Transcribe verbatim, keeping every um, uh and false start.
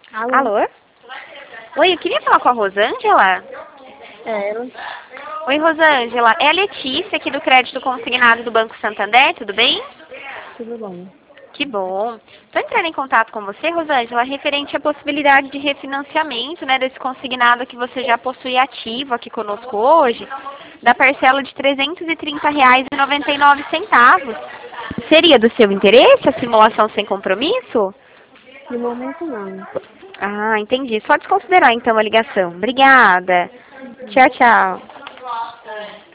Alô? Alô? Oi, eu queria falar com a Rosângela. É, ela. Oi, Rosângela. É a Letícia aqui do Crédito Consignado do Banco Santander, tudo bem? Tudo bom. Que bom. Estou entrando em contato com você, Rosângela, referente à possibilidade de refinanciamento, né, desse consignado que você já possui ativo aqui conosco hoje, da parcela de trezentos e trinta reais e noventa e nove centavos. Seria do seu interesse a simulação sem compromisso? No momento, não. Ah, entendi. Só desconsiderar então a ligação. Obrigada. Tchau, tchau.